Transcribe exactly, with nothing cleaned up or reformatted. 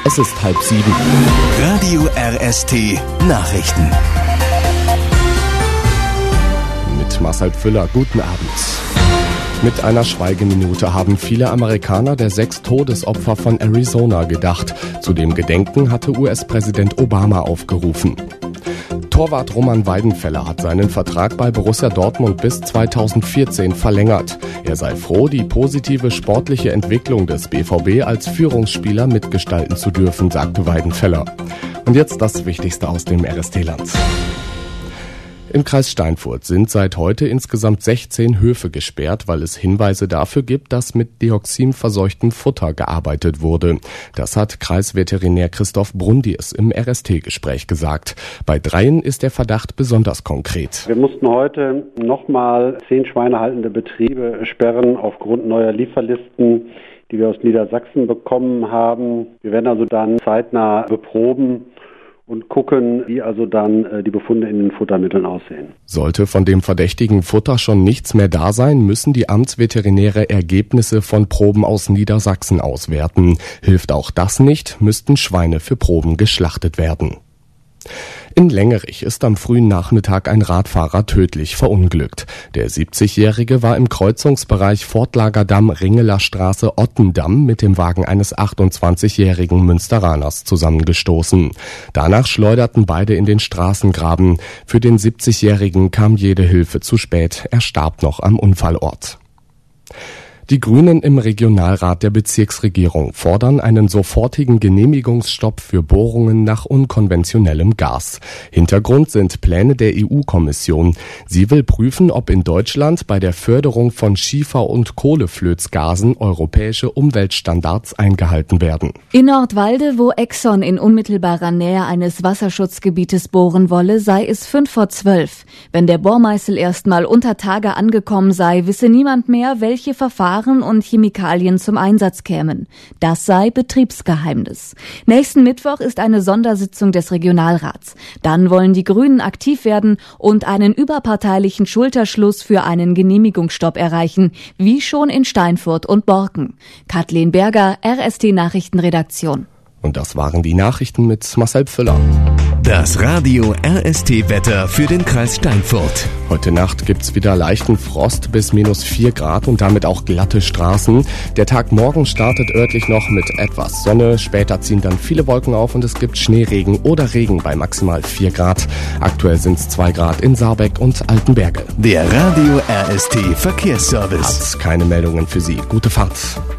Es ist halb sieben. Radio R S T Nachrichten. Mit Marcel Pfüller, guten Abend. Mit einer Schweigeminute haben viele Amerikaner der sechs Todesopfer von Arizona gedacht. Zu dem Gedenken hatte U S-Präsident Obama aufgerufen. Torwart Roman Weidenfeller hat seinen Vertrag bei Borussia Dortmund bis zweitausendvierzehn verlängert. Er sei froh, die positive sportliche Entwicklung des B V B als Führungsspieler mitgestalten zu dürfen, sagte Weidenfeller. Und jetzt das Wichtigste aus dem R S T-Land. Im Kreis Steinfurt sind seit heute insgesamt sechzehn Höfe gesperrt, weil es Hinweise dafür gibt, dass mit dioxinverseuchtem Futter gearbeitet wurde. Das hat Kreisveterinär Christoph Brundiers im R S T-Gespräch gesagt. Bei dreien ist der Verdacht besonders konkret. Wir mussten heute nochmal zehn schweinehaltende Betriebe sperren aufgrund neuer Lieferlisten, die wir aus Niedersachsen bekommen haben. Wir werden also dann zeitnah beproben und gucken, wie also dann äh, die Befunde in den Futtermitteln aussehen. Sollte von dem verdächtigen Futter schon nichts mehr da sein, müssen die Amtsveterinäre Ergebnisse von Proben aus Niedersachsen auswerten. Hilft auch das nicht, müssten Schweine für Proben geschlachtet werden. In Längerich ist am frühen Nachmittag ein Radfahrer tödlich verunglückt. Der siebzigjährige war im Kreuzungsbereich Fortlagerdamm-Ringeler Straße Ottendamm mit dem Wagen eines achtundzwanzigjährigen Münsteraners zusammengestoßen. Danach schleuderten beide in den Straßengraben. Für den siebzigjährigen kam jede Hilfe zu spät. Er starb noch am Unfallort. Die Grünen im Regionalrat der Bezirksregierung fordern einen sofortigen Genehmigungsstopp für Bohrungen nach unkonventionellem Gas. Hintergrund sind Pläne der E U-Kommission. Sie will prüfen, ob in Deutschland bei der Förderung von Schiefer- und Kohleflötsgasen europäische Umweltstandards eingehalten werden. In Nordwalde, wo Exxon in unmittelbarer Nähe eines Wasserschutzgebietes bohren wolle, sei es fünf vor zwölf. Wenn der Bohrmeißel erst mal unter Tage angekommen sei, wisse niemand mehr, welche Verfahren und Chemikalien zum Einsatz kämen. Das sei Betriebsgeheimnis. Nächsten Mittwoch ist eine Sondersitzung des Regionalrats. Dann wollen die Grünen aktiv werden und einen überparteilichen Schulterschluss für einen Genehmigungsstopp erreichen, wie schon in Steinfurt und Borken. Kathleen Berger, R S T Nachrichtenredaktion. Und das waren die Nachrichten mit Marcel Pfüller. Das Radio R S T-Wetter für den Kreis Steinfurt. Heute Nacht gibt's wieder leichten Frost bis minus vier Grad und damit auch glatte Straßen. Der Tag morgen startet örtlich noch mit etwas Sonne. Später ziehen dann viele Wolken auf und es gibt Schneeregen oder Regen bei maximal vier Grad. Aktuell sind's zwei Grad in Saarbeck und Altenberge. Der Radio R S T Verkehrsservice Hat keine Meldungen für Sie. Gute Fahrt.